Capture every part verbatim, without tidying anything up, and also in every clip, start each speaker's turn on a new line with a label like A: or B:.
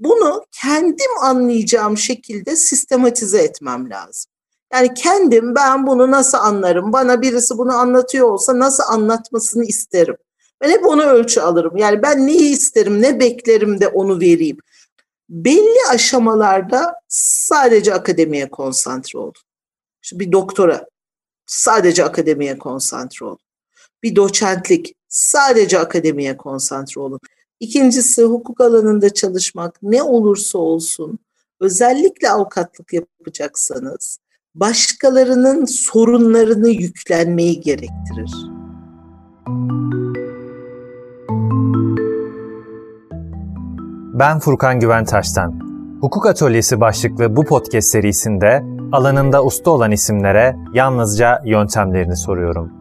A: Bunu kendim anlayacağım şekilde sistematize etmem lazım. Yani kendim ben bunu nasıl anlarım? Bana birisi bunu anlatıyor olsa nasıl anlatmasını isterim? Ben hep onu ölçü alırım. Yani ben neyi isterim, ne beklerim de onu vereyim. Belli aşamalarda sadece akademiye konsantre olun. İşte bir doktora sadece akademiye konsantre olun. Bir doçentlik sadece akademiye konsantre olun. İkincisi hukuk alanında çalışmak ne olursa olsun, özellikle avukatlık yapacaksanız başkalarının sorunlarını yüklenmeyi gerektirir.
B: Ben Furkan Güventaş'tan. Hukuk Atölyesi başlıklı bu podcast serisinde alanında usta olan isimlere yalnızca yöntemlerini soruyorum.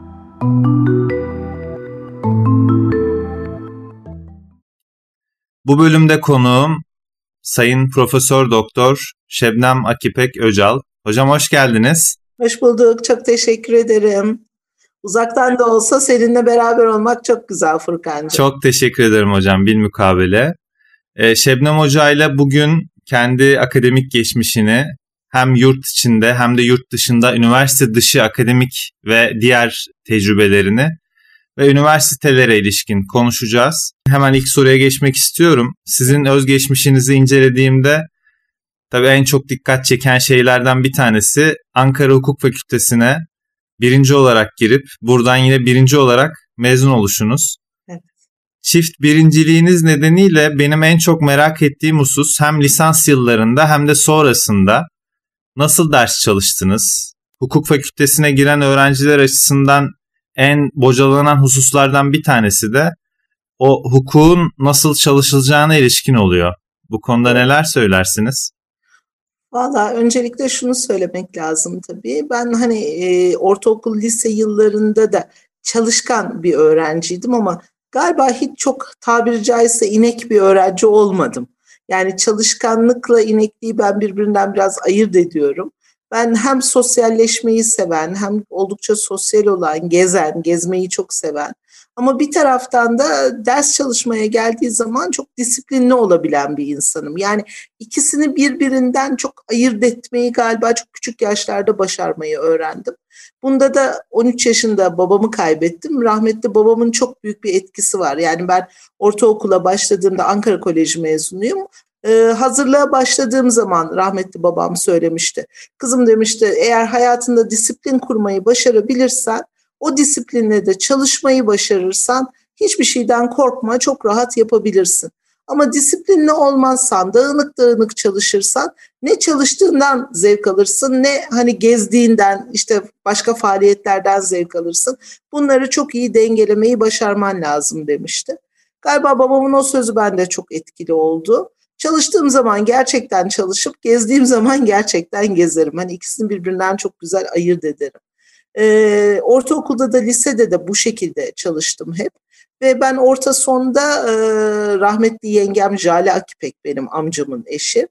C: Bu bölümde konuğum Sayın Profesör Doktor Şebnem Akipek Öcal. Hocam hoş geldiniz.
A: Hoş bulduk. Çok teşekkür ederim. Uzaktan da olsa seninle beraber olmak çok güzel Furkancığım.
C: Çok teşekkür ederim hocam bilmukabele. Ee, Şebnem Hoca ile bugün kendi akademik geçmişini hem yurt içinde hem de yurt dışında üniversite dışı akademik ve diğer tecrübelerini ve üniversitelere ilişkin konuşacağız. Hemen ilk soruya geçmek istiyorum. Sizin özgeçmişinizi incelediğimde tabii en çok dikkat çeken şeylerden bir tanesi Ankara Hukuk Fakültesi'ne birinci olarak girip buradan yine birinci olarak mezun oluşunuz.
A: Evet.
C: Çift birinciliğiniz nedeniyle benim en çok merak ettiğim husus hem lisans yıllarında hem de sonrasında nasıl ders çalıştınız? Hukuk fakültesine giren öğrenciler açısından en bocalanan hususlardan bir tanesi de o hukukun nasıl çalışılacağına ilişkin oluyor. Bu konuda neler söylersiniz?
A: Valla öncelikle şunu söylemek lazım tabii. Ben hani e, ortaokul, lise yıllarında da çalışkan bir öğrenciydim ama galiba hiç çok tabiri caizse inek bir öğrenci olmadım. Yani çalışkanlıkla inekliği ben birbirinden biraz ayırt ediyorum. Ben hem sosyalleşmeyi seven, hem oldukça sosyal olan, gezen, gezmeyi çok seven ama bir taraftan da ders çalışmaya geldiği zaman çok disiplinli olabilen bir insanım. Yani ikisini birbirinden çok ayırt etmeyi galiba çok küçük yaşlarda başarmayı öğrendim. Bunda da on üç yaşında babamı kaybettim. Rahmetli babamın çok büyük bir etkisi var. Yani ben ortaokula başladığımda Ankara Koleji mezunuyum. Ee, hazırlığa başladığım zaman rahmetli babam söylemişti. Kızım demişti, eğer hayatında disiplin kurmayı başarabilirsen, o disiplinle de çalışmayı başarırsan hiçbir şeyden korkma, çok rahat yapabilirsin. Ama disiplinli olmazsan, dağınık dağınık çalışırsan ne çalıştığından zevk alırsın, ne hani gezdiğinden, işte başka faaliyetlerden zevk alırsın. Bunları çok iyi dengelemeyi başarman lazım demişti. Galiba babamın o sözü bende çok etkili oldu. Çalıştığım zaman gerçekten çalışıp gezdiğim zaman gerçekten gezerim. Hani ikisini birbirinden çok güzel ayırt ederim. Ee, ortaokulda da lisede de bu şekilde çalıştım hep. Ve ben orta sonda e, rahmetli yengem Jale Akipek benim amcamın eşi.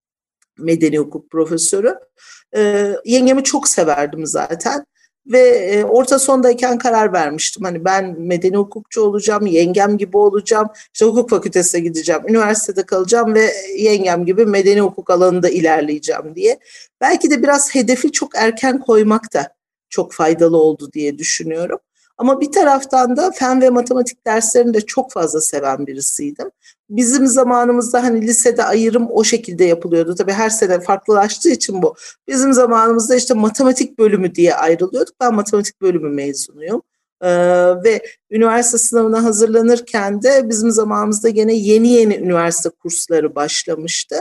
A: Medeni hukuk profesörü. Ee, yengemi çok severdim zaten. Ve e, orta sondayken karar vermiştim. Hani ben medeni hukukçu olacağım, yengem gibi olacağım. İşte hukuk fakültesine gideceğim, üniversitede kalacağım ve yengem gibi medeni hukuk alanında ilerleyeceğim diye. Belki de biraz hedefi çok erken koymak da çok faydalı oldu diye düşünüyorum. Ama bir taraftan da fen ve matematik derslerini de çok fazla seven birisiydim. Bizim zamanımızda hani lisede ayrım o şekilde yapılıyordu. Tabii her sene farklılaştığı için bu. Bizim zamanımızda işte matematik bölümü diye ayrılıyorduk. Ben matematik bölümü mezunuyum. Ee, ve üniversite sınavına hazırlanırken de bizim zamanımızda gene yeni yeni üniversite kursları başlamıştı.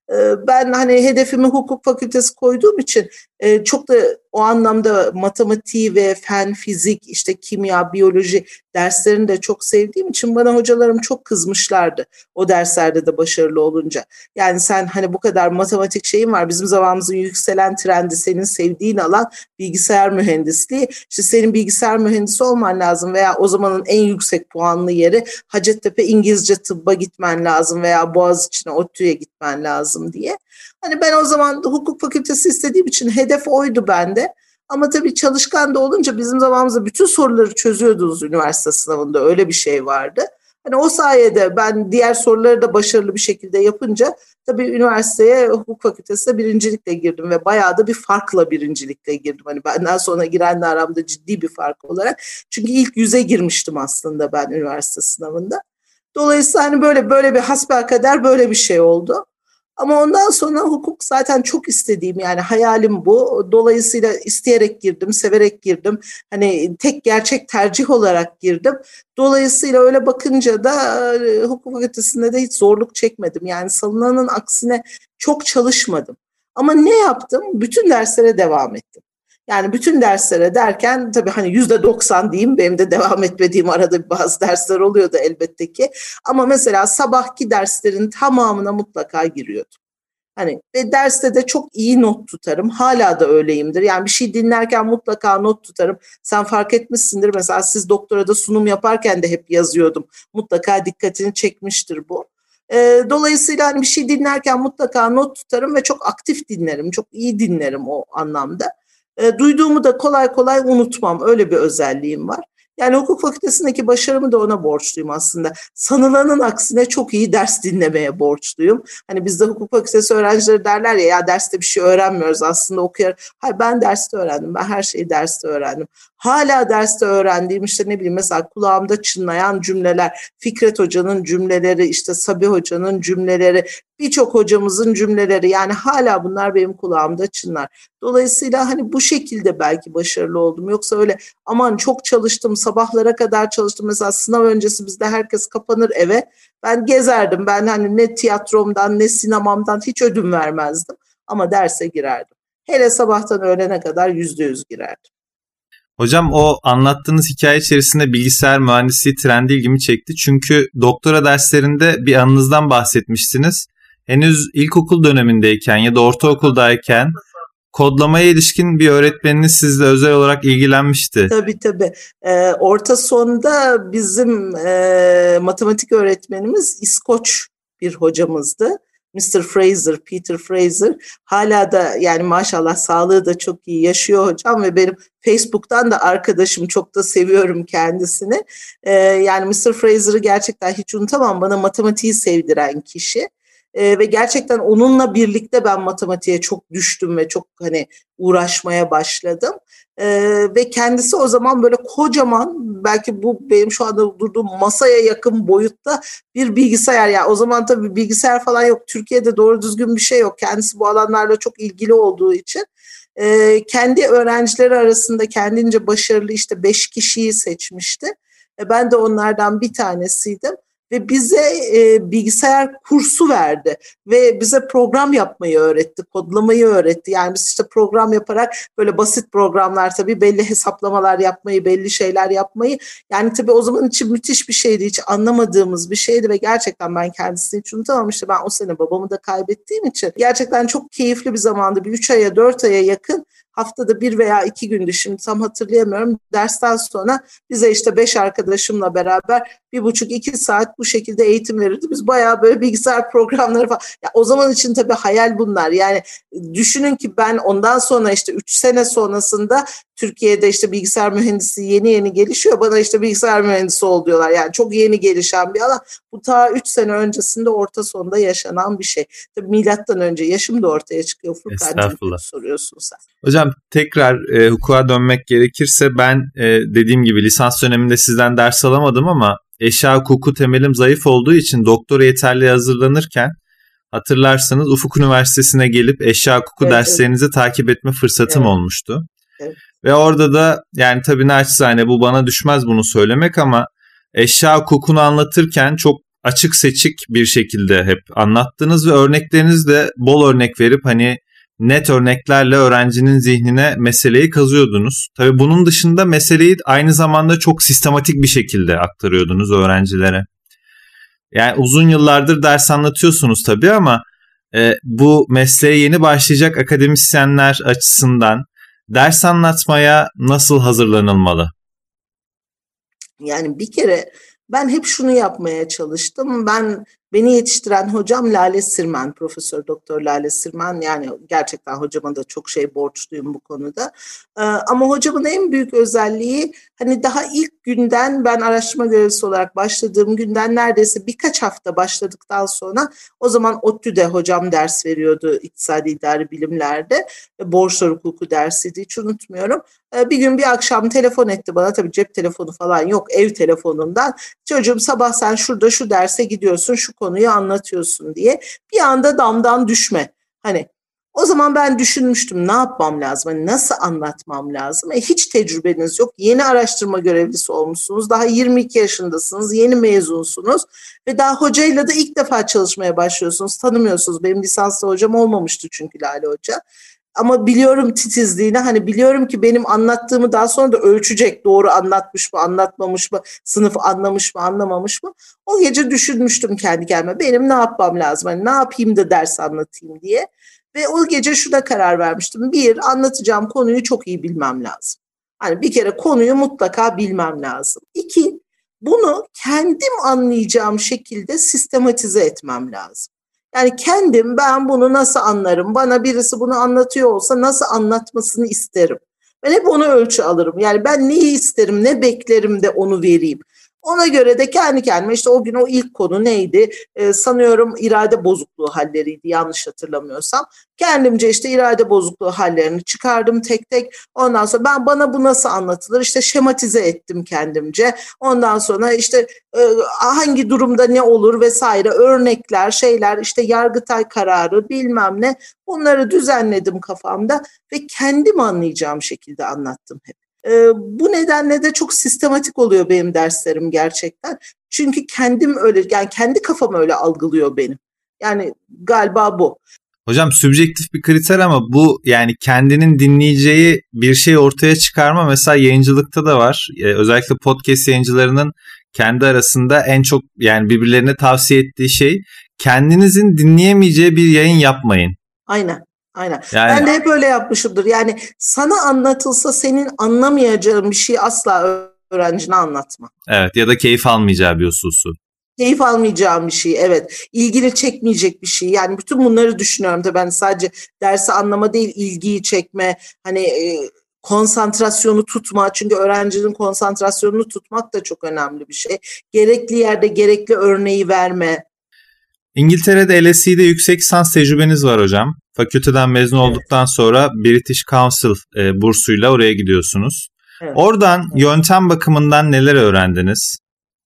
A: Ben hani hedefimi hukuk fakültesi koyduğum için çok da o anlamda matematiği ve fen, fizik, işte kimya, biyoloji derslerini de çok sevdiğim için bana hocalarım çok kızmışlardı o derslerde de başarılı olunca. Yani sen hani bu kadar matematik şeyin var, bizim zamanımızın yükselen trendi senin sevdiğin alan bilgisayar mühendisliği. İşte senin bilgisayar mühendisi olman lazım veya o zamanın en yüksek puanlı yeri Hacettepe İngilizce Tıbb'a gitmen lazım veya Boğaziçi'ne, ODTÜ'ye gitmen lazım diye. Hani ben o zaman hukuk fakültesi istediğim için hedef oydu bende. Ama tabii çalışkan da olunca bizim zamanımızda bütün soruları çözüyordunuz üniversite sınavında, öyle bir şey vardı. Hani o sayede ben diğer soruları da başarılı bir şekilde yapınca tabii üniversiteye hukuk fakültesine birincilikle girdim ve bayağı da bir farkla birincilikle girdim. Hani benden sonra girenle aramda ciddi bir fark olarak. Çünkü ilk yüze girmiştim aslında ben üniversite sınavında. Dolayısıyla hani böyle böyle bir hasbelkader böyle bir şey oldu. Ama ondan sonra hukuk zaten çok istediğim, yani hayalim bu. Dolayısıyla isteyerek girdim, severek girdim. Hani tek gerçek tercih olarak girdim. Dolayısıyla öyle bakınca da e, hukuk fakültesinde de hiç zorluk çekmedim. Yani sanılanın aksine çok çalışmadım. Ama ne yaptım? Bütün derslere devam ettim. Yani bütün derslere derken tabii hani yüzde doksan diyeyim, benim de devam etmediğim arada bazı dersler oluyordu elbette ki. Ama mesela sabahki derslerin tamamına mutlaka giriyordum. Hani ve derste de çok iyi not tutarım. Hala da öyleyimdir. Yani bir şey dinlerken mutlaka not tutarım. Sen fark etmişsindir. Mesela siz doktorada sunum yaparken de hep yazıyordum. Mutlaka dikkatini çekmiştir bu. E, dolayısıyla hani bir şey dinlerken mutlaka not tutarım ve çok aktif dinlerim. Çok iyi dinlerim o anlamda. E, duyduğumu da kolay kolay unutmam. Öyle bir özelliğim var. Yani hukuk fakültesindeki başarımı da ona borçluyum aslında. Sanılanın aksine çok iyi ders dinlemeye borçluyum. Hani bizde hukuk fakültesi öğrencileri derler ya, ya derste bir şey öğrenmiyoruz aslında okuyarak. Hayır, ben derste öğrendim. Ben her şeyi derste öğrendim. Hala derste öğrendiğim işte ne bileyim mesela kulağımda çınlayan cümleler, Fikret Hoca'nın cümleleri, işte Sabiha Hoca'nın cümleleri, birçok hocamızın cümleleri, yani hala bunlar benim kulağımda çınlar. Dolayısıyla hani bu şekilde belki başarılı oldum. Yoksa öyle aman çok çalıştım, sabahlara kadar çalıştım. Mesela sınav öncesi bizde herkes kapanır eve. Ben gezerdim. Ben hani ne tiyatromdan ne sinemamdan hiç ödün vermezdim. Ama derse girerdim. Hele sabahtan öğlene kadar yüzde yüz girerdim.
C: Hocam o anlattığınız hikaye içerisinde bilgisayar mühendisliği trendi ilgimi çekti. Çünkü doktora derslerinde bir anınızdan bahsetmiştiniz. Henüz ilkokul dönemindeyken ya da ortaokuldayken kodlamaya ilişkin bir öğretmeniniz sizle özel olarak ilgilenmişti.
A: Tabii tabii. Ee, orta sonda bizim e, matematik öğretmenimiz İskoç bir hocamızdı. mister Fraser, Peter Fraser. Hala da yani maşallah sağlığı da çok iyi yaşıyor hocam ve benim Facebook'tan da arkadaşım, çok da seviyorum kendisini. Ee, yani mister Fraser'ı gerçekten hiç unutamam, bana matematiği sevdiren kişi. Ee, ve gerçekten onunla birlikte ben matematiğe çok düştüm ve çok hani uğraşmaya başladım. Ee, ve kendisi o zaman böyle kocaman, belki bu benim şu anda durduğum masaya yakın boyutta bir bilgisayar. Yani o zaman tabii bilgisayar falan yok. Türkiye'de doğru düzgün bir şey yok. Kendisi bu alanlarla çok ilgili olduğu için e, kendi öğrencileri arasında kendince başarılı işte beş kişiyi seçmişti. E, ben de onlardan bir tanesiydim. Ve bize e, bilgisayar kursu verdi ve bize program yapmayı öğretti, kodlamayı öğretti. Yani biz işte program yaparak böyle basit programlar, tabii belli hesaplamalar yapmayı, belli şeyler yapmayı. Yani tabii o zaman için müthiş bir şeydi, hiç anlamadığımız bir şeydi ve gerçekten ben kendisini hiç unutamam. İşte ben o sene babamı da kaybettiğim için gerçekten çok keyifli bir zamandı. Bir üç aya dört aya yakın, haftada bir veya iki gündü, şimdi tam hatırlayamıyorum. Dersten sonra bize işte beş arkadaşımla beraber bir buçuk iki saat bu şekilde eğitim verirdi. Biz bayağı böyle bilgisayar programları falan. Ya o zaman için tabii hayal bunlar. Yani düşünün ki ben ondan sonra işte üç sene sonrasında Türkiye'de işte bilgisayar mühendisliği yeni yeni gelişiyor. Bana işte bilgisayar mühendisi ol diyorlar. Yani çok yeni gelişen bir alan. Bu ta üç sene öncesinde orta sonda yaşanan bir şey. Tabii milattan önce yaşım da ortaya çıkıyor. Furkan'cığım soruyorsun sen.
C: Hocam tekrar e, hukuka dönmek gerekirse ben e, dediğim gibi lisans döneminde sizden ders alamadım ama eşya hukuku temelim zayıf olduğu için doktora yeterli hazırlanırken hatırlarsanız Ufuk Üniversitesi'ne gelip eşya hukuku evet, derslerinizi evet. takip etme fırsatım evet. olmuştu. Evet. Ve orada da yani tabii naçizane bu bana düşmez bunu söylemek ama eşya hukukunu anlatırken çok açık seçik bir şekilde hep anlattınız ve örnekleriniz de bol örnek verip hani net örneklerle öğrencinin zihnine meseleyi kazıyordunuz. Tabii bunun dışında meseleyi aynı zamanda çok sistematik bir şekilde aktarıyordunuz öğrencilere. Yani uzun yıllardır ders anlatıyorsunuz tabii ama e, bu mesleğe yeni başlayacak akademisyenler açısından ders anlatmaya nasıl hazırlanılmalı?
A: Yani bir kere ben hep şunu yapmaya çalıştım. Ben Beni yetiştiren hocam Lale Sirmen, Profesör Doktor Lale Sirmen. Yani gerçekten hocama da çok şey borçluyum bu konuda. Ee, ama hocamın en büyük özelliği hani daha ilk günden, ben araştırma görevlisi olarak başladığım günden neredeyse birkaç hafta başladıktan sonra, o zaman ODTÜ'de hocam ders veriyordu İktisadi İdari Bilimler'de. Borsa hukuku dersiydi, hiç unutmuyorum. Bir gün bir akşam telefon etti bana, tabii cep telefonu falan yok, ev telefonundan. Çocuğum sabah sen şurada şu derse gidiyorsun, şu konuyu anlatıyorsun diye. Bir anda damdan düşme. Hani o zaman ben düşünmüştüm, ne yapmam lazım, hani nasıl anlatmam lazım. E, hiç tecrübeniz yok, yeni araştırma görevlisi olmuşsunuz, daha yirmi iki yaşındasınız, yeni mezunsunuz ve daha hocayla da ilk defa çalışmaya başlıyorsunuz, tanımıyorsunuz. Benim lisanslı hocam olmamıştı çünkü Lale Hoca. Ama biliyorum titizliğini, hani biliyorum ki benim anlattığımı daha sonra da ölçecek, doğru anlatmış mı, anlatmamış mı, sınıf anlamış mı, anlamamış mı. O gece düşünmüştüm kendi kendime, benim ne yapmam lazım, hani ne yapayım da ders anlatayım diye. Ve o gece şuna karar vermiştim. Bir, anlatacağım konuyu çok iyi bilmem lazım. Hani bir kere konuyu mutlaka bilmem lazım. İki, bunu kendim anlayacağım şekilde sistematize etmem lazım. Yani kendim, ben bunu nasıl anlarım? Bana birisi bunu anlatıyor olsa nasıl anlatmasını isterim. Ben hep onu ölçü alırım. Yani ben neyi isterim, ne beklerim de onu vereyim. Ona göre de kendi kendime, işte o gün o ilk konu neydi? Ee, sanıyorum irade bozukluğu halleriydi, yanlış hatırlamıyorsam. Kendimce işte irade bozukluğu hallerini çıkardım tek tek. Ondan sonra ben, bana bu nasıl anlatılır? İşte şematize ettim kendimce. Ondan sonra işte e, hangi durumda ne olur vesaire, örnekler, şeyler, işte Yargıtay kararı bilmem ne, bunları düzenledim kafamda ve kendim anlayacağım şekilde anlattım hep. Ee, bu nedenle de çok sistematik oluyor benim derslerim gerçekten. Çünkü kendim öyle, yani kendi kafam öyle algılıyor benim. Yani galiba bu.
C: Hocam sübjektif bir kriter ama bu, yani kendinin dinleyeceği bir şey ortaya çıkarma mesela yayıncılıkta da var. Ee, özellikle podcast yayıncılarının kendi arasında en çok, yani birbirlerine tavsiye ettiği şey, kendinizin dinleyemeyeceği bir yayın yapmayın.
A: Aynen. Aynen.
C: Yani,
A: ben de hep öyle yapmışımdır. Yani sana anlatılsa senin anlamayacağın bir şeyi asla öğrencine anlatma.
C: Evet, ya da keyif almayacağı bir hususu.
A: Keyif almayacağım bir şey, evet. İlgini çekmeyecek bir şey. Yani bütün bunları düşünüyorum da ben, sadece dersi anlama değil, ilgiyi çekme, hani e, konsantrasyonu tutma. Çünkü öğrencinin konsantrasyonunu tutmak da çok önemli bir şey. Gerekli yerde gerekli örneği verme.
C: İngiltere'de L S E'de yüksek lisans tecrübeniz var hocam. Fakülteden mezun evet. olduktan sonra British Council e, bursuyla oraya gidiyorsunuz. Evet. Oradan evet. yöntem bakımından neler öğrendiniz?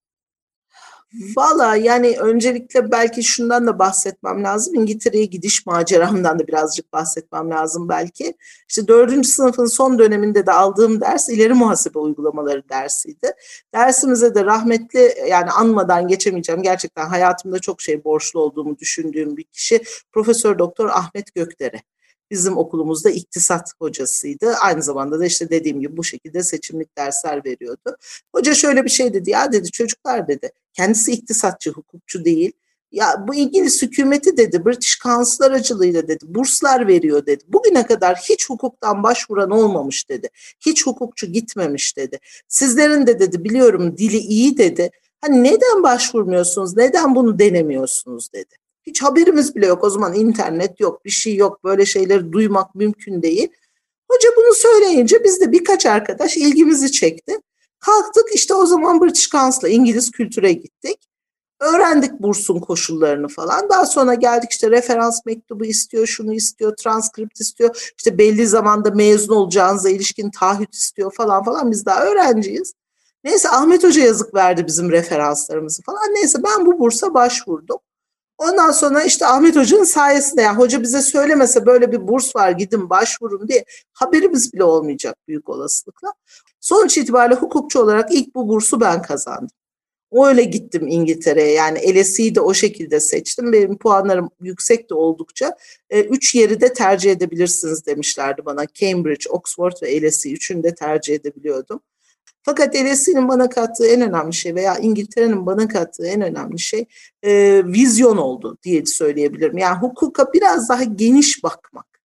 A: Valla yani öncelikle belki şundan da bahsetmem lazım. İngiltere'ye gidiş maceramdan da birazcık bahsetmem lazım belki. İşte dördüncü sınıfın son döneminde de aldığım ders ileri muhasebe uygulamaları dersiydi. Dersimize de rahmetli, yani anmadan geçemeyeceğim, gerçekten hayatımda çok şey borçlu olduğumu düşündüğüm bir kişi, Profesör Doktor Ahmet Gökdere. Bizim okulumuzda iktisat hocasıydı. Aynı zamanda da işte dediğim gibi bu şekilde seçimlik dersler veriyordu. Hoca şöyle bir şey dedi, ya dedi çocuklar dedi, kendisi iktisatçı, hukukçu değil. Ya bu İngiliz hükümeti dedi, British Council aracılığıyla dedi, burslar veriyor dedi. Bugüne kadar hiç hukuktan başvuran olmamış dedi. Hiç hukukçu gitmemiş dedi. Sizlerin de dedi, biliyorum dili iyi dedi. Hani neden başvurmuyorsunuz, neden bunu denemiyorsunuz dedi. Hiç haberimiz bile yok. O zaman internet yok, bir şey yok. Böyle şeyleri duymak mümkün değil. Hoca bunu söyleyince biz de birkaç arkadaş ilgimizi çekti. Kalktık işte o zaman British Council'a, İngiliz kültüre gittik. Öğrendik bursun koşullarını falan. Daha sonra geldik, işte referans mektubu istiyor, şunu istiyor, transkript istiyor. İşte belli zamanda mezun olacağınıza ilişkin taahhüt istiyor falan falan. Biz daha öğrenciyiz. Neyse Ahmet Hoca yazık verdi bizim referanslarımızı falan. Neyse ben bu bursa başvurdum. Ondan sonra işte Ahmet Hoca'nın sayesinde, yani hoca bize söylemese böyle bir burs var gidin başvurun diye haberimiz bile olmayacak büyük olasılıkla. Sonuç itibariyle hukukçu olarak ilk bu bursu ben kazandım. Öyle gittim İngiltere'ye, yani L S E'yi de o şekilde seçtim. Benim puanlarım yüksek de oldukça. E, üç yeri de tercih edebilirsiniz demişlerdi bana. Cambridge, Oxford ve L S E, üçünü de tercih edebiliyordum. Fakat L S E'nin bana kattığı en önemli şey veya İngiltere'nin bana kattığı en önemli şey e, vizyon oldu diye söyleyebilirim. Yani hukuka biraz daha geniş bakmak.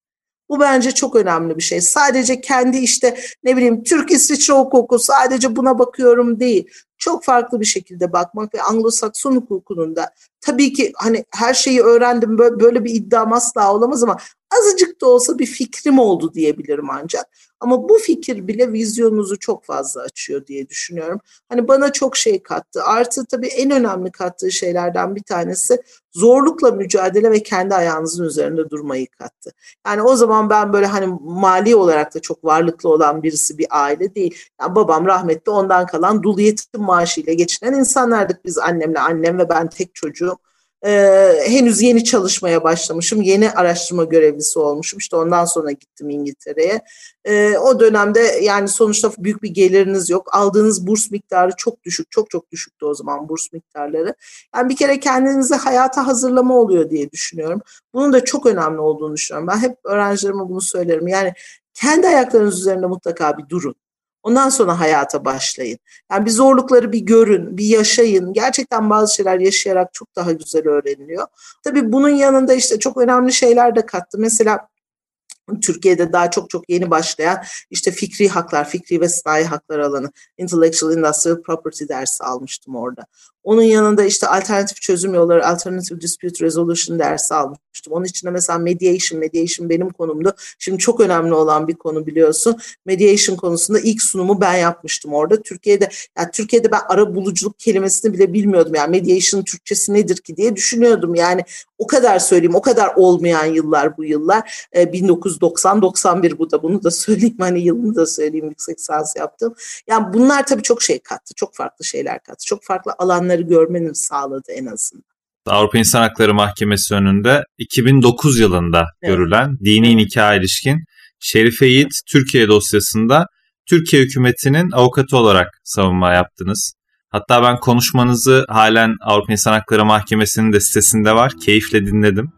A: Bu bence çok önemli bir şey. Sadece kendi işte ne bileyim Türk İsviçre hukuku sadece buna bakıyorum değil. Çok farklı bir şekilde bakmak ve Anglo-Sakson hukukunun da tabii ki hani her şeyi öğrendim böyle, böyle bir iddiam asla olamaz ama azıcık da olsa bir fikrim oldu diyebilirim ancak. Ama bu fikir bile vizyonunuzu çok fazla açıyor diye düşünüyorum. Hani bana çok şey kattı. Artı tabii en önemli kattığı şeylerden bir tanesi zorlukla mücadele ve kendi ayağınızın üzerinde durmayı kattı. Yani o zaman ben böyle hani mali olarak da çok varlıklı olan birisi bir aile değil. Yani babam rahmetli, ondan kalan dul yetim maaşıyla geçinen insanlardık biz, annemle, annem ve ben tek çocuğum. Ee, henüz yeni çalışmaya başlamışım. Yeni araştırma görevlisi olmuşum. İşte ondan sonra gittim İngiltere'ye. Ee, o dönemde yani sonuçta büyük bir geliriniz yok. Aldığınız burs miktarı çok düşük. Çok çok düşüktü o zaman burs miktarları. Yani bir kere kendinizi hayata hazırlama oluyor diye düşünüyorum. Bunun da çok önemli olduğunu düşünüyorum. Ben hep öğrencilerime bunu söylerim. Yani kendi ayaklarınız üzerinde mutlaka bir durun. Ondan sonra hayata başlayın. Yani bir zorlukları bir görün, bir yaşayın. Gerçekten bazı şeyler yaşayarak çok daha güzel öğreniliyor. Tabii bunun yanında işte çok önemli şeyler de kattı. Mesela Türkiye'de daha çok çok yeni başlayan işte fikri haklar, fikri ve sanayi haklar alanı, Intellectual Industrial Property dersi almıştım orada. Onun yanında işte alternatif çözüm yolları, Alternative Dispute Resolution dersi almıştım. Onun içinde mesela mediation, mediation benim konumdu. Şimdi çok önemli olan bir konu biliyorsun. Mediation konusunda ilk sunumu ben yapmıştım orada. Türkiye'de, yani Türkiye'de ben arabuluculuk kelimesini bile bilmiyordum. Yani mediation Türkçesi nedir ki diye düşünüyordum. Yani o kadar söyleyeyim, o kadar olmayan yıllar bu yıllar. Ee, bin dokuz yüz doksan doksan bir bu da, bunu da söyleyeyim, hani yılını da söyleyeyim, yüksek lisans yaptım. Yani bunlar tabii çok şey kattı, çok farklı şeyler kattı. Çok farklı alanları görmeni sağladı en azından.
C: Avrupa İnsan Hakları Mahkemesi önünde iki bin dokuz yılında evet. görülen dini evet. nikaha ilişkin Şerife Yiğit Türkiye dosyasında Türkiye hükümetinin avukatı olarak savunma yaptınız. Hatta ben konuşmanızı halen Avrupa İnsan Hakları Mahkemesi'nin de sitesinde var. Keyifle dinledim.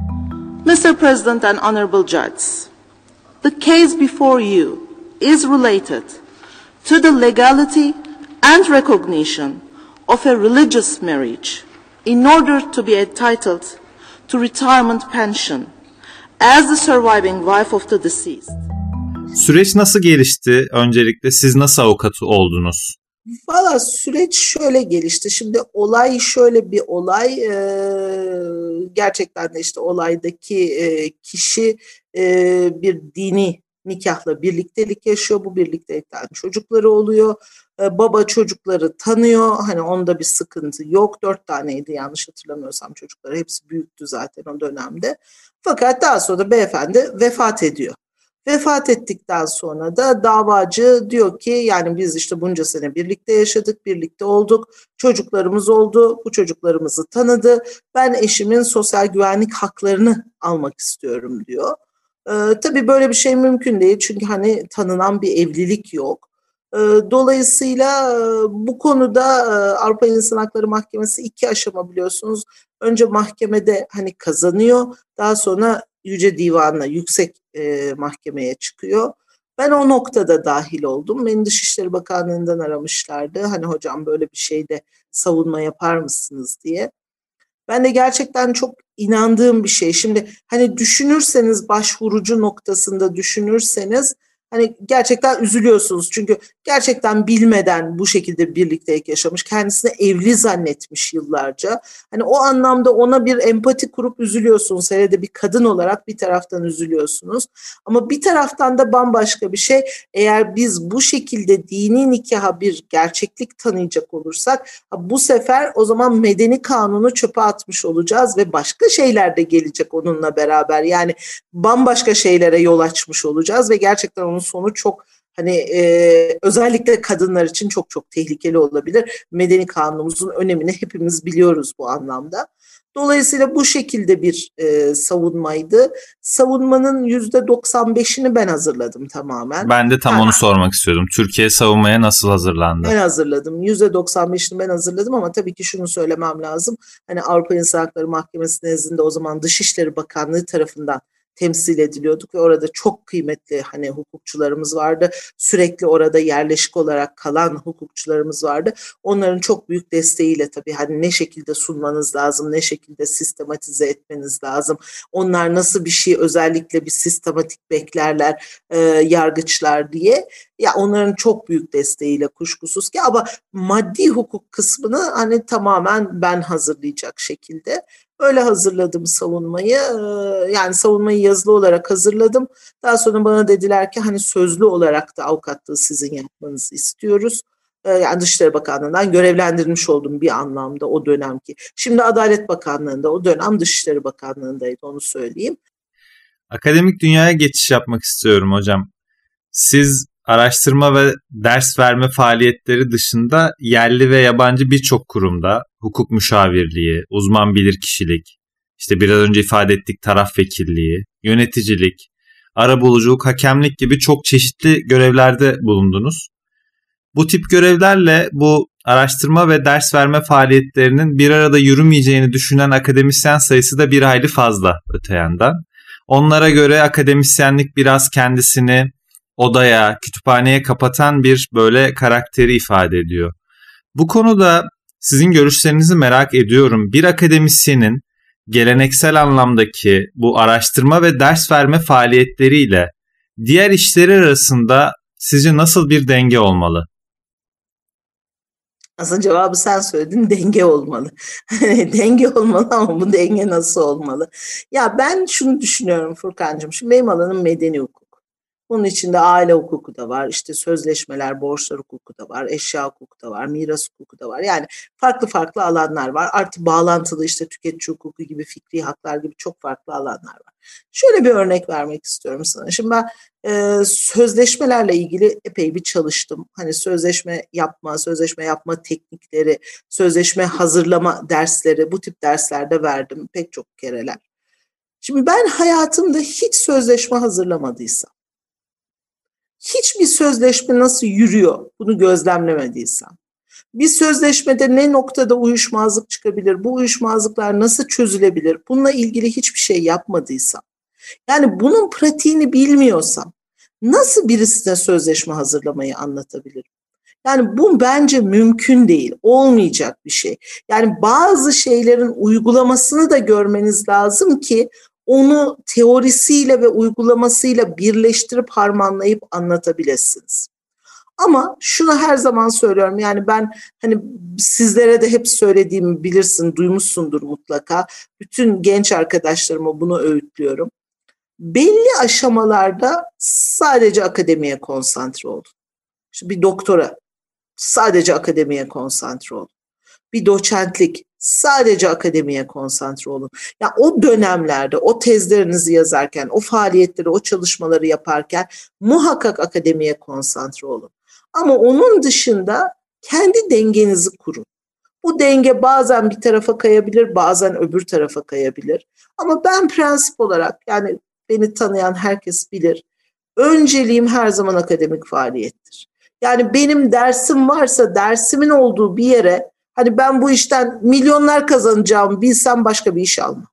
D: mister President and honorable judges, the case before you is related to the legality and recognition of a religious marriage in order to be entitled to retirement pension as the surviving wife of the deceased.
C: Süreç nasıl gelişti? Öncelikle siz nasıl avukat oldunuz?
A: Valla süreç şöyle gelişti. Şimdi olay şöyle bir olay. Ee, gerçekten de işte olaydaki e, kişi e, bir dini nikahla birliktelik yaşıyor. Bu birliktelikten çocukları oluyor. Ee, baba çocukları tanıyor. Hani onda bir sıkıntı yok. Dört taneydi yanlış hatırlamıyorsam çocukları. Hepsi büyüktü zaten o dönemde. Fakat daha sonra beyefendi vefat ediyor. Vefat ettikten sonra da davacı diyor ki yani biz işte bunca sene birlikte yaşadık, birlikte olduk, çocuklarımız oldu, bu çocuklarımızı tanıdı. Ben eşimin sosyal güvenlik haklarını almak istiyorum diyor. Ee, tabii böyle bir şey mümkün değil çünkü hani tanınan bir evlilik yok. Ee, dolayısıyla bu konuda Avrupa İnsan Hakları Mahkemesi iki aşama biliyorsunuz. Önce mahkemede hani kazanıyor, daha sonra Yüce Divan'a, yüksek e, mahkemeye çıkıyor. Ben o noktada dahil oldum. Beni Dışişleri Bakanlığı'ndan aramışlardı. Hani hocam böyle bir şeyde savunma yapar mısınız diye. Ben de gerçekten çok inandığım bir şey. Şimdi hani düşünürseniz, başvurucu noktasında düşünürseniz hani gerçekten üzülüyorsunuz. Çünkü gerçekten bilmeden bu şekilde birliktelik yaşamış. Kendisini evli zannetmiş yıllarca. Hani o anlamda ona bir empati kurup üzülüyorsunuz. Hele de bir kadın olarak bir taraftan üzülüyorsunuz. Ama bir taraftan da bambaşka bir şey. Eğer biz bu şekilde dini nikaha bir gerçeklik tanıyacak olursak bu sefer o zaman medeni kanunu çöpe atmış olacağız ve başka şeyler de gelecek onunla beraber. Yani bambaşka şeylere yol açmış olacağız ve gerçekten onun sonu çok hani e, özellikle kadınlar için çok çok tehlikeli olabilir. Medeni kanunumuzun önemini hepimiz biliyoruz bu anlamda. Dolayısıyla bu şekilde bir e, savunmaydı. Savunmanın yüzde doksan beşini ben hazırladım tamamen.
C: Ben de tam yani, onu sormak istiyordum. Türkiye savunmaya nasıl hazırlandı?
A: Ben hazırladım. yüzde doksan beşini ben hazırladım ama tabii ki şunu söylemem lazım. Hani Avrupa İnsan Hakları Mahkemesi nezdinde o zaman Dışişleri Bakanlığı tarafından temsil ediliyorduk ve orada çok kıymetli hani hukukçularımız vardı. Sürekli orada yerleşik olarak kalan hukukçularımız vardı. Onların çok büyük desteğiyle tabii hani ne şekilde sunmanız lazım, ne şekilde sistematize etmeniz lazım. Onlar nasıl bir şey özellikle bir sistematik beklerler e, yargıçlar diye. Ya onların çok büyük desteğiyle kuşkusuz ki, ama maddi hukuk kısmını hani tamamen ben hazırlayacak şekilde öyle hazırladım savunmayı. Yani savunmayı yazılı olarak hazırladım. Daha sonra bana dediler ki hani sözlü olarak da avukatlığı sizin yapmanızı istiyoruz. Yani Dışişleri Bakanlığı'ndan görevlendirilmiş oldum bir anlamda o dönemki. Şimdi Adalet Bakanlığı'nda, o dönem Dışişleri Bakanlığı'ndaydı, onu söyleyeyim.
C: Akademik dünyaya geçiş yapmak istiyorum hocam. Siz araştırma ve ders verme faaliyetleri dışında yerli ve yabancı birçok kurumda hukuk müşavirliği, uzman bilirkişilik, işte biraz önce ifade ettik taraf vekilliği, yöneticilik, arabuluculuk, hakemlik gibi çok çeşitli görevlerde bulundunuz. Bu tip görevlerle bu araştırma ve ders verme faaliyetlerinin bir arada yürümeyeceğini düşünen akademisyen sayısı da bir hayli fazla öte yandan. Onlara göre akademisyenlik biraz kendisini odaya, kütüphaneye kapatan bir böyle karakteri ifade ediyor. Bu konuda sizin görüşlerinizi merak ediyorum. Bir akademisyenin geleneksel anlamdaki bu araştırma ve ders verme faaliyetleriyle diğer işleri arasında sizce nasıl bir denge olmalı?
A: Aslında cevabı sen söyledin, denge olmalı. Denge olmalı ama bu denge nasıl olmalı? Ya ben şunu düşünüyorum Furkancığım. Şimdi benim alanım medeni hukuk. Bunun içinde aile hukuku da var, işte sözleşmeler, borçlar hukuku da var, eşya hukuku da var, miras hukuku da var. Yani farklı farklı alanlar var. Artı bağlantılı işte tüketici hukuku gibi, fikri haklar gibi çok farklı alanlar var. Şöyle bir örnek vermek istiyorum sana. Şimdi ben e, sözleşmelerle ilgili epey bir çalıştım. Hani sözleşme yapma, sözleşme yapma teknikleri, sözleşme hazırlama dersleri, bu tip derslerde verdim pek çok kereler. Şimdi ben hayatımda hiç sözleşme hazırlamadıysam, hiçbir sözleşme nasıl yürüyor bunu gözlemlemediysem, bir sözleşmede ne noktada uyuşmazlık çıkabilir, bu uyuşmazlıklar nasıl çözülebilir, bununla ilgili hiçbir şey yapmadıysam, yani bunun pratiğini bilmiyorsam nasıl birisine sözleşme hazırlamayı anlatabilirim? Yani bu bence mümkün değil, olmayacak bir şey. Yani bazı şeylerin uygulamasını da görmeniz lazım ki onu teorisiyle ve uygulamasıyla birleştirip harmanlayıp anlatabilirsiniz. Ama şunu her zaman söylüyorum, yani ben hani sizlere de hep söylediğimi bilirsin, duymuşsundur mutlaka. Bütün genç arkadaşlarıma bunu öğütlüyorum. Belli aşamalarda sadece akademiye konsantre olun. İşte bir doktora, sadece akademiye konsantre olun. Bir doçentlik, sadece akademiye konsantre olun. Ya o dönemlerde, o tezlerinizi yazarken, o faaliyetleri, o çalışmaları yaparken muhakkak akademiye konsantre olun. Ama onun dışında kendi dengenizi kurun. Bu denge bazen bir tarafa kayabilir, bazen öbür tarafa kayabilir. Ama ben prensip olarak, yani beni tanıyan herkes bilir, önceliğim her zaman akademik faaliyettir. Yani benim dersim varsa dersimin olduğu bir yere, hani ben bu işten milyonlar kazanacağımı bilsem başka bir iş almam.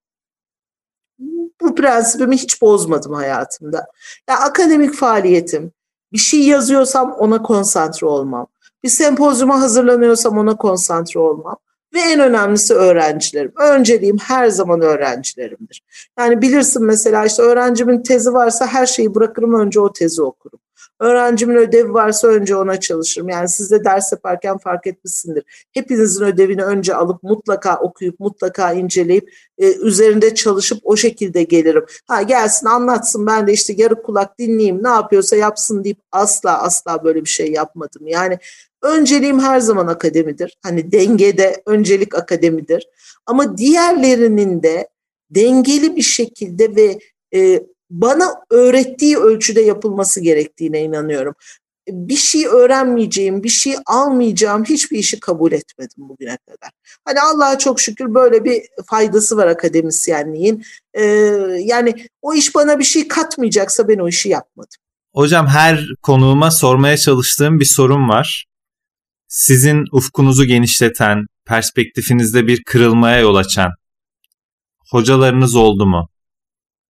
A: Bu prensibimi hiç bozmadım hayatımda. Yani akademik faaliyetim, bir şey yazıyorsam ona konsantre olmam. Bir sempozyuma hazırlanıyorsam ona konsantre olmam. Ve en önemlisi öğrencilerim. Önceliğim her zaman öğrencilerimdir. Yani bilirsin mesela işte öğrencimin tezi varsa her şeyi bırakırım, önce o tezi okurum. Öğrencimin ödevi varsa önce ona çalışırım. Yani siz de ders yaparken fark etmişsindir. Hepinizin ödevini önce alıp mutlaka okuyup mutlaka inceleyip e, üzerinde çalışıp o şekilde gelirim. Ha gelsin anlatsın, ben de işte yarı kulak dinleyeyim, ne yapıyorsa yapsın deyip asla asla böyle bir şey yapmadım. Yani önceliğim her zaman akademidir. Hani dengede öncelik akademidir. Ama diğerlerinin de dengeli bir şekilde ve e, bana öğrettiği ölçüde yapılması gerektiğine inanıyorum. Bir şey öğrenmeyeceğim, bir şey almayacağım hiçbir işi kabul etmedim bugüne kadar. Hani Allah'a çok şükür böyle bir faydası var akademisyenliğin. Ee, yani o iş bana bir şey katmayacaksa ben o işi yapmadım.
C: Hocam her konuğuma sormaya çalıştığım bir sorum var. Sizin ufkunuzu genişleten, perspektifinizde bir kırılmaya yol açan hocalarınız oldu mu?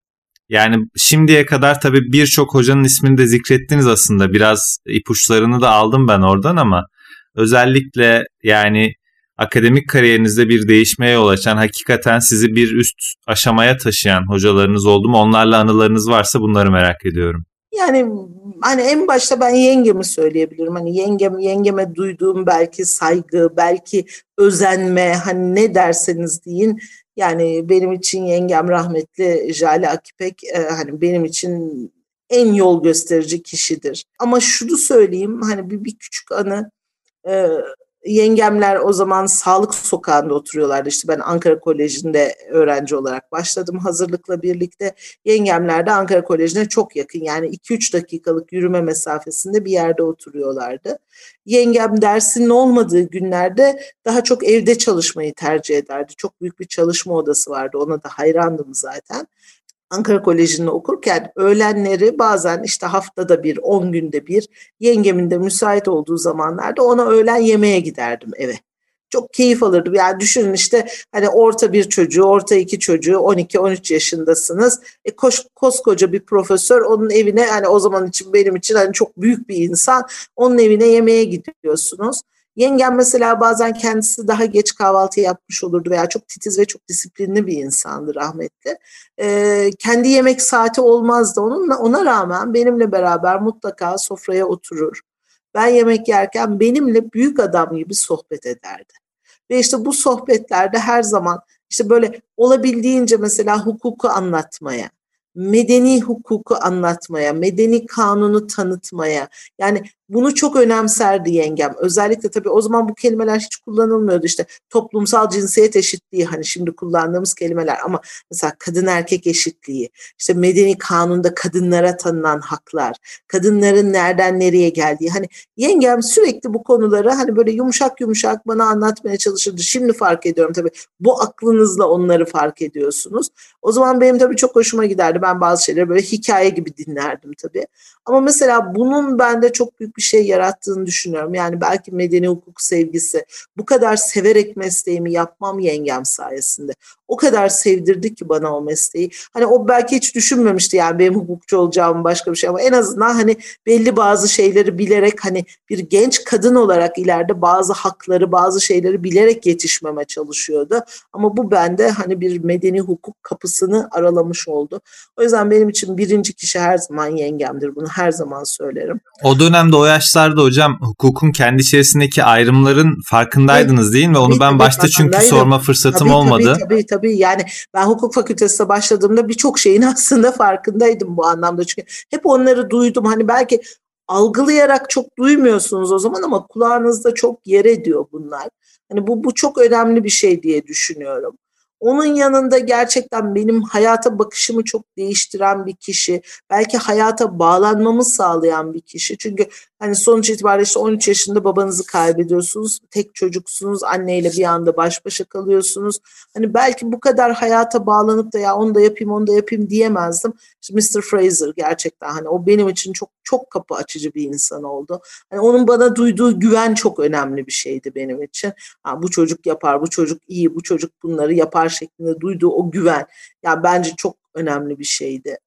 C: Yani şimdiye kadar tabii birçok hocanın ismini de zikrettiniz aslında. Biraz ipuçlarını da aldım ben oradan ama özellikle yani akademik kariyerinizde bir değişmeye yol açan, hakikaten sizi bir üst aşamaya taşıyan hocalarınız oldu mu? Onlarla anılarınız varsa bunları merak ediyorum.
A: Yani hani en başta ben yengemi söyleyebilirim. Hani yengem yengeme duyduğum belki saygı, belki özenme, hani ne derseniz deyin. Yani benim için yengem rahmetli Jale Akipek e, hani benim için en yol gösterici kişidir. Ama şunu söyleyeyim, hani bir, bir küçük anı. E, Yengemler o zaman Sağlık Sokağı'nda oturuyorlardı. İşte ben Ankara Koleji'nde öğrenci olarak başladım hazırlıkla birlikte. Yengemler de Ankara Koleji'ne çok yakın, yani iki üç dakikalık yürüme mesafesinde bir yerde oturuyorlardı. Yengem dersinin olmadığı günlerde daha çok evde çalışmayı tercih ederdi. Çok büyük bir çalışma odası vardı, ona da hayrandım zaten. Ankara Koleji'nde okurken öğlenleri bazen işte haftada bir, on günde bir, yengemin de müsait olduğu zamanlarda ona öğlen yemeğe giderdim eve. Çok keyif alırdım. Yani düşünün işte hani orta bir çocuğu, orta iki çocuğu, on iki on üç yaşındasınız. E koş, koskoca bir profesör, onun evine, hani o zaman için benim için hani çok büyük bir insan, onun evine yemeğe gidiyorsunuz. Yengem mesela bazen kendisi daha geç kahvaltı yapmış olurdu veya çok titiz ve çok disiplinli bir insandı rahmetli. Ee, kendi yemek saati olmazdı onun, ona rağmen benimle beraber mutlaka sofraya oturur. Ben yemek yerken benimle büyük adam gibi sohbet ederdi. Ve işte bu sohbetlerde her zaman işte böyle olabildiğince mesela hukuku anlatmaya, medeni hukuku anlatmaya, medeni kanunu tanıtmaya, yani bunu çok önemserdi yengem. Özellikle tabii o zaman bu kelimeler hiç kullanılmıyordu, işte toplumsal cinsiyet eşitliği, hani şimdi kullandığımız kelimeler, ama mesela kadın erkek eşitliği, işte medeni kanunda kadınlara tanınan haklar, kadınların nereden nereye geldiği, hani yengem sürekli bu konuları hani böyle yumuşak yumuşak bana anlatmaya çalışırdı. Şimdi fark ediyorum tabii, bu aklınızla onları fark ediyorsunuz. O zaman benim tabii çok hoşuma giderdi. Ben bazı şeyleri böyle hikaye gibi dinlerdim tabii. Ama mesela bunun bende çok büyük bir şey yarattığını düşünüyorum. Yani belki medeni hukuk sevgisi, bu kadar severek mesleğimi yapmam yengem sayesinde. O kadar sevdirdi ki bana o mesleği. Hani o belki hiç düşünmemişti yani benim hukukçu olacağım, başka bir şey, ama en azından hani belli bazı şeyleri bilerek, hani bir genç kadın olarak ileride bazı hakları, bazı şeyleri bilerek yetişmeme çalışıyordu. Ama bu bende hani bir medeni hukuk kapısını aralamış oldu. O yüzden benim için birinci kişi her zaman yengemdir. Bunu her zaman söylerim.
C: O dönemde, o yaşlarda hocam hukukun kendi içerisindeki ayrımların farkındaydınız evet, değil mi? Onu tabii, ben tabii, başta çünkü sorma fırsatım tabii, olmadı.
A: Tabii tabii tabii. Yani ben hukuk fakültesine başladığımda birçok şeyin aslında farkındaydım bu anlamda. Çünkü hep onları duydum. Hani belki algılayarak çok duymuyorsunuz o zaman ama kulağınızda çok yer ediyor bunlar. Hani bu bu çok önemli bir şey diye düşünüyorum. Onun yanında gerçekten benim hayata bakışımı çok değiştiren bir kişi, belki hayata bağlanmamı sağlayan bir kişi. Çünkü hani sonuç itibariyle işte on üç yaşında babanızı kaybediyorsunuz, tek çocuksunuz, anneyle bir anda baş başa kalıyorsunuz. Hani belki bu kadar hayata bağlanıp da ya onu da yapayım, onu da yapayım diyemezdim. İşte mister Fraser gerçekten hani o benim için çok çok kapı açıcı bir insan oldu. Hani onun bana duyduğu güven çok önemli bir şeydi benim için. Ha, bu çocuk yapar, bu çocuk iyi, bu çocuk bunları yapar şeklinde duyduğu o güven, yani bence çok önemli bir şeydi.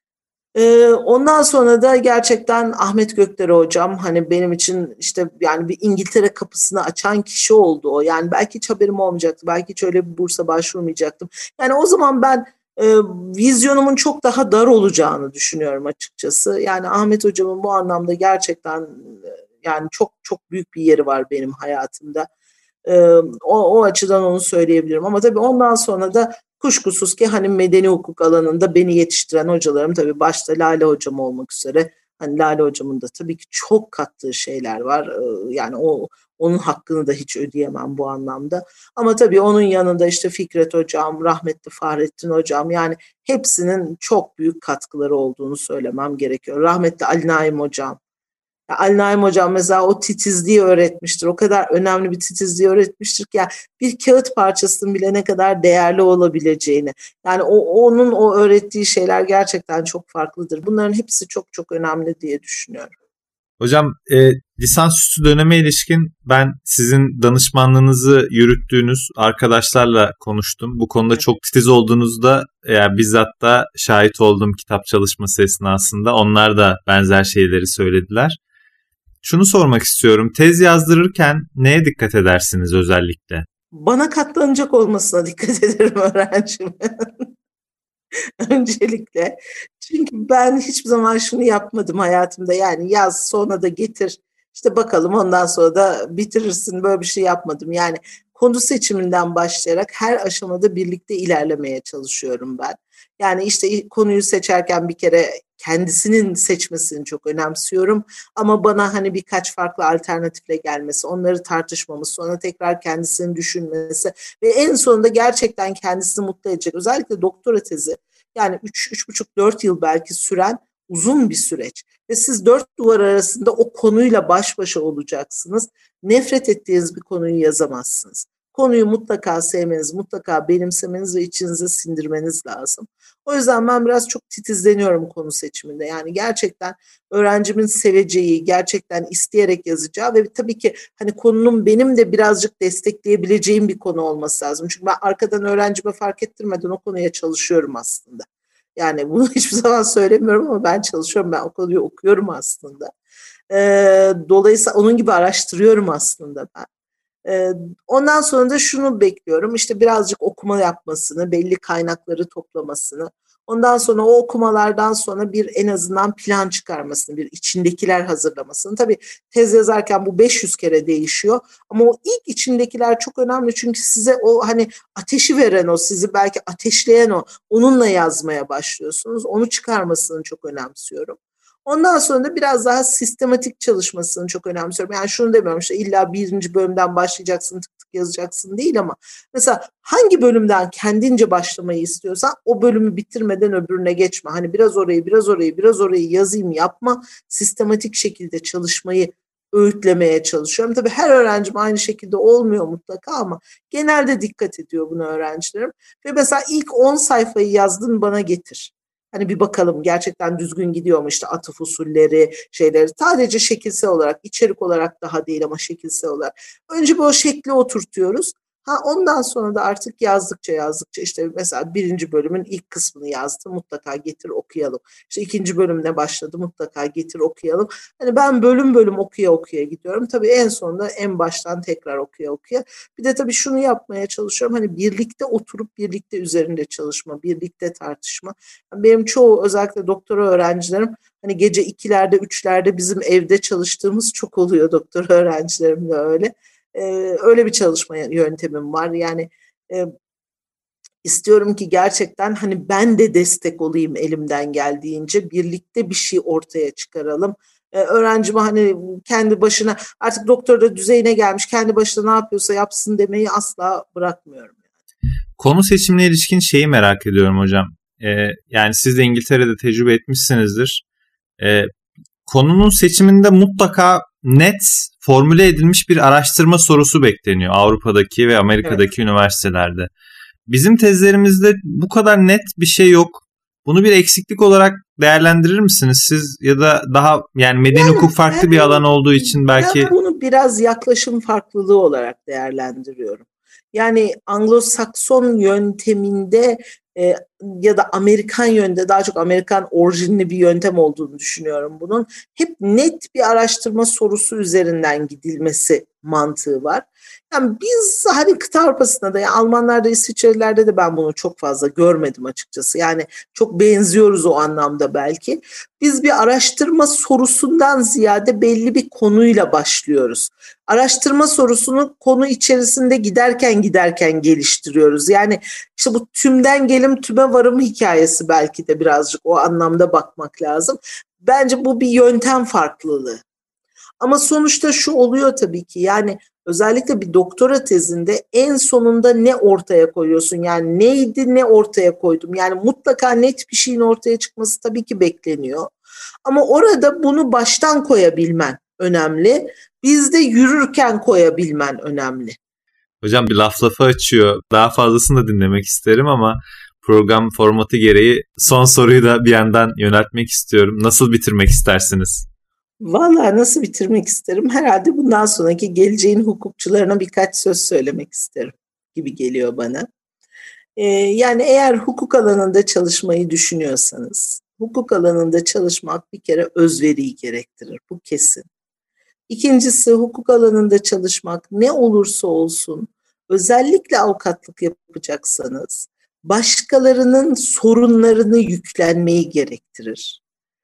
A: Ee, ondan sonra da gerçekten Ahmet Gökdere hocam hani benim için işte yani bir İngiltere kapısını açan kişi oldu o. Yani belki hiç haberim olmayacaktı, belki hiç öyle bir bursa başvurmayacaktım. Yani o zaman ben e, vizyonumun çok daha dar olacağını düşünüyorum açıkçası. Yani Ahmet hocamın bu anlamda gerçekten yani çok çok büyük bir yeri var benim hayatımda. Ee, o, o açıdan onu söyleyebilirim. Ama tabii ondan sonra da kuşkusuz ki hani medeni hukuk alanında beni yetiştiren hocalarım, tabii başta Lale hocam olmak üzere, hani Lale hocamın da tabii ki çok kattığı şeyler var. Ee, yani o onun hakkını da hiç ödeyemem bu anlamda. Ama tabii onun yanında işte Fikret hocam, rahmetli Fahrettin hocam, yani hepsinin çok büyük katkıları olduğunu söylemem gerekiyor. Rahmetli Ali Naim hocam. Ya Ali Naim hocam mesela o titizliği öğretmiştir. O kadar önemli bir titizliği öğretmiştir ki yani bir kağıt parçasının bile ne kadar değerli olabileceğini. Yani o onun o öğrettiği şeyler gerçekten çok farklıdır. Bunların hepsi çok çok önemli diye düşünüyorum.
C: Hocam e, lisansüstü döneme ilişkin ben sizin danışmanlığınızı yürüttüğünüz arkadaşlarla konuştum. Bu konuda çok titiz olduğunuzda yani bizzat da şahit oldum kitap çalışması esnasında. Onlar da benzer şeyleri söylediler. Şunu sormak istiyorum. Tez yazdırırken neye dikkat edersiniz özellikle?
A: Bana katlanacak olmasına dikkat ederim öğrencimin. Öncelikle. Çünkü ben hiçbir zaman şunu yapmadım hayatımda. Yani yaz sonra da getir. İşte bakalım ondan sonra da bitirirsin. Böyle bir şey yapmadım. Yani konu seçiminden başlayarak her aşamada birlikte ilerlemeye çalışıyorum ben. Yani işte konuyu seçerken bir kere kendisinin seçmesini çok önemsiyorum. Ama bana hani birkaç farklı alternatifle gelmesi, onları tartışmamız, sonra tekrar kendisini düşünmesi ve en sonunda gerçekten kendisini mutlu edecek. Özellikle doktora tezi yani üç, üç buçuk, dört yıl belki süren uzun bir süreç. Ve siz dört duvar arasında o konuyla baş başa olacaksınız. Nefret ettiğiniz bir konuyu yazamazsınız. Konuyu mutlaka sevmeniz, mutlaka benimsemeniz ve içinize sindirmeniz lazım. O yüzden ben biraz çok titizleniyorum konu seçiminde. Yani gerçekten öğrencimin seveceği, gerçekten isteyerek yazacağı ve tabii ki hani konunun benim de birazcık destekleyebileceğim bir konu olması lazım. Çünkü ben arkadan öğrencime fark ettirmeden o konuya çalışıyorum aslında. Yani bunu hiçbir zaman söylemiyorum ama ben çalışıyorum, ben o konuyu okuyorum aslında. Ee, dolayısıyla onun gibi araştırıyorum aslında ben. Ondan sonra da şunu bekliyorum, işte birazcık okuma yapmasını, belli kaynakları toplamasını, ondan sonra o okumalardan sonra bir en azından plan çıkarmasını, bir içindekiler hazırlamasını. Tabii tez yazarken bu beş yüz kere değişiyor ama o ilk içindekiler çok önemli çünkü size o hani ateşi veren o, sizi belki ateşleyen o, onunla yazmaya başlıyorsunuz, onu çıkarmasını çok önemsiyorum. Ondan sonra da biraz daha sistematik çalışmasını çok önemsiyorum. Yani şunu demiyorum işte illa birinci bölümden başlayacaksın, tık tık yazacaksın değil ama mesela hangi bölümden kendince başlamayı istiyorsan o bölümü bitirmeden öbürüne geçme. Hani biraz orayı, biraz orayı, biraz orayı yazayım yapma. Sistematik şekilde çalışmayı öğütlemeye çalışıyorum. Tabii her öğrencim aynı şekilde olmuyor mutlaka ama genelde dikkat ediyor buna öğrencilerim. Ve mesela ilk on sayfayı yazdın bana getir. Hani bir bakalım gerçekten düzgün gidiyor mu işte atıf usulleri, şeyleri. Sadece şekilsel olarak, içerik olarak daha değil ama şekilsel olarak. Önce bir o şekli oturtuyoruz. Ha ondan sonra da artık yazdıkça yazdıkça işte mesela birinci bölümün ilk kısmını yazdı, mutlaka getir okuyalım. İşte ikinci bölümüne başladı, mutlaka getir okuyalım. Hani ben bölüm bölüm okuya okuya gidiyorum. Tabii en sonunda en baştan tekrar okuya okuya. Bir de tabii şunu yapmaya çalışıyorum. Hani birlikte oturup birlikte üzerinde çalışma, birlikte tartışma. Benim çoğu özellikle doktora öğrencilerim hani gece ikilerde, üçlerde bizim evde çalıştığımız çok oluyor doktora öğrencilerimle öyle. Ee, öyle bir çalışma yöntemim var. Yani e, istiyorum ki gerçekten hani ben de destek olayım elimden geldiğince birlikte bir şey ortaya çıkaralım. Ee, öğrencime hani kendi başına artık doktora düzeyine gelmiş kendi başına ne yapıyorsa yapsın demeyi asla bırakmıyorum. Yani.
C: Konu seçimine ilişkin şeyi merak ediyorum hocam. Ee, yani siz de İngiltere'de tecrübe etmişsinizdir. Ee, konunun seçiminde mutlaka net formüle edilmiş bir araştırma sorusu bekleniyor Avrupa'daki ve Amerika'daki evet. üniversitelerde. Bizim tezlerimizde bu kadar net bir şey yok. Bunu bir eksiklik olarak değerlendirir misiniz siz ya da daha yani medeni yani, hukuk farklı ben, bir alan olduğu için belki...
A: Ben bunu biraz yaklaşım farklılığı olarak değerlendiriyorum. Yani Anglo-Sakson yönteminde e, ya da Amerikan yönde daha çok Amerikan orijinli bir yöntem olduğunu düşünüyorum bunun. Hep net bir araştırma sorusu üzerinden gidilmesi mantığı var. Yani biz hani kıta Avrupa'sında da yani Almanlarda, İsviçrelilerde de ben bunu çok fazla görmedim açıkçası. Yani çok benziyoruz o anlamda belki. Biz bir araştırma sorusundan ziyade belli bir konuyla başlıyoruz. Araştırma sorusunu konu içerisinde giderken giderken geliştiriyoruz. Yani işte bu tümden gelim tüme varım hikayesi belki de birazcık o anlamda bakmak lazım. Bence bu bir yöntem farklılığı. Ama sonuçta şu oluyor tabii ki yani özellikle bir doktora tezinde en sonunda ne ortaya koyuyorsun? Yani neydi ne ortaya koydum? Yani mutlaka net bir şeyin ortaya çıkması tabii ki bekleniyor. Ama orada bunu baştan koyabilmen önemli. Bizde yürürken koyabilmen önemli.
C: Hocam bir laf lafı açıyor. Daha fazlasını da dinlemek isterim ama program formatı gereği son soruyu da bir yandan yöneltmek istiyorum. Nasıl bitirmek istersiniz?
A: Vallahi nasıl bitirmek isterim? Herhalde bundan sonraki geleceğin hukukçularına birkaç söz söylemek isterim gibi geliyor bana. Ee, yani eğer hukuk alanında çalışmayı düşünüyorsanız, hukuk alanında çalışmak bir kere özveriyi gerektirir. Bu kesin. İkincisi, hukuk alanında çalışmak ne olursa olsun, özellikle avukatlık yapacaksanız, başkalarının sorunlarını yüklenmeyi gerektirir.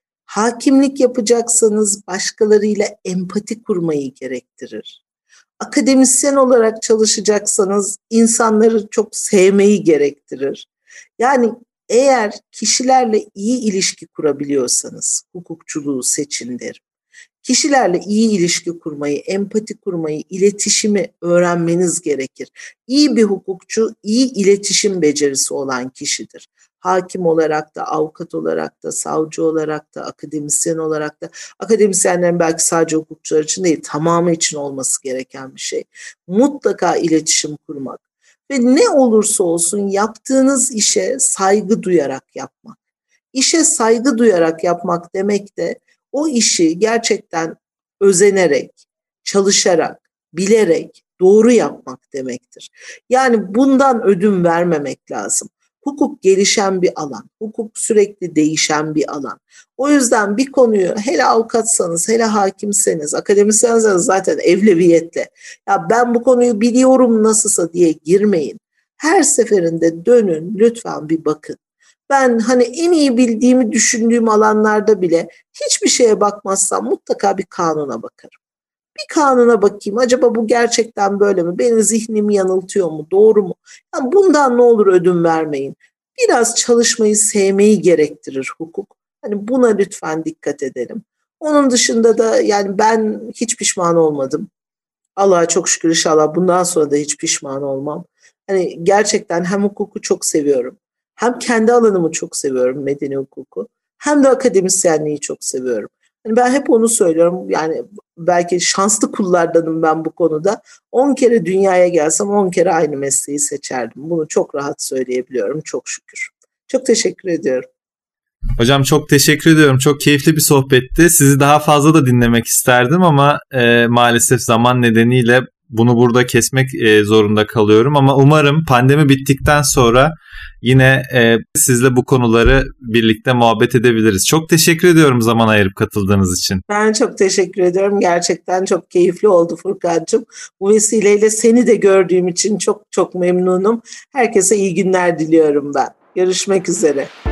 A: Hakimlik yapacaksanız başkalarıyla empati kurmayı gerektirir. Akademisyen olarak çalışacaksanız insanları çok sevmeyi gerektirir. Yani eğer kişilerle iyi ilişki kurabiliyorsanız hukukçuluğu seçin derim. Kişilerle iyi ilişki kurmayı, empati kurmayı, iletişimi öğrenmeniz gerekir. İyi bir hukukçu, iyi iletişim becerisi olan kişidir. Hakim olarak da, avukat olarak da, savcı olarak da, akademisyen olarak da, akademisyenlerin belki sadece hukukçular için değil, tamamı için olması gereken bir şey. Mutlaka iletişim kurmak ve ne olursa olsun yaptığınız işe saygı duyarak yapmak. İşe saygı duyarak yapmak demek de o işi gerçekten özenerek, çalışarak, bilerek, doğru yapmak demektir. Yani bundan ödün vermemek lazım. Hukuk gelişen bir alan, hukuk sürekli değişen bir alan. O yüzden bir konuyu hele avukatsanız, hele hakimseniz, akademisyenseniz zaten evleviyetle, ya ben bu konuyu biliyorum nasılsa diye girmeyin. Her seferinde dönün, lütfen bir bakın. Ben hani en iyi bildiğimi düşündüğüm alanlarda bile hiçbir şeye bakmazsam mutlaka bir kanuna bakarım. Bir kanuna bakayım, acaba bu gerçekten böyle mi? Benim zihnimi yanıltıyor mu? Doğru mu? Yani bundan ne olur ödün vermeyin. Biraz çalışmayı sevmeyi gerektirir hukuk. Hani buna lütfen dikkat edelim. Onun dışında da yani ben hiç pişman olmadım. Allah'a çok şükür, inşallah bundan sonra da hiç pişman olmam. Hani gerçekten hem hukuku çok seviyorum. Hem kendi alanımı çok seviyorum, medeni hukuku. Hem de akademisyenliği çok seviyorum. Yani ben hep onu söylüyorum. Yani belki şanslı kullardanım ben bu konuda. on kere dünyaya gelsem on kere aynı mesleği seçerdim. Bunu çok rahat söyleyebiliyorum, çok şükür. Çok teşekkür ediyorum.
C: Hocam çok teşekkür ediyorum. Çok keyifli bir sohbetti. Sizi daha fazla da dinlemek isterdim ama e, maalesef zaman nedeniyle bunu burada kesmek e, zorunda kalıyorum. Ama umarım pandemi bittikten sonra yine e, sizle bu konuları birlikte muhabbet edebiliriz. Çok teşekkür ediyorum zaman ayırıp katıldığınız için.
A: Ben çok teşekkür ediyorum. Gerçekten çok keyifli oldu Furkan'cığım. Bu vesileyle seni de gördüğüm için çok çok memnunum. Herkese iyi günler diliyorum ben. Görüşmek üzere.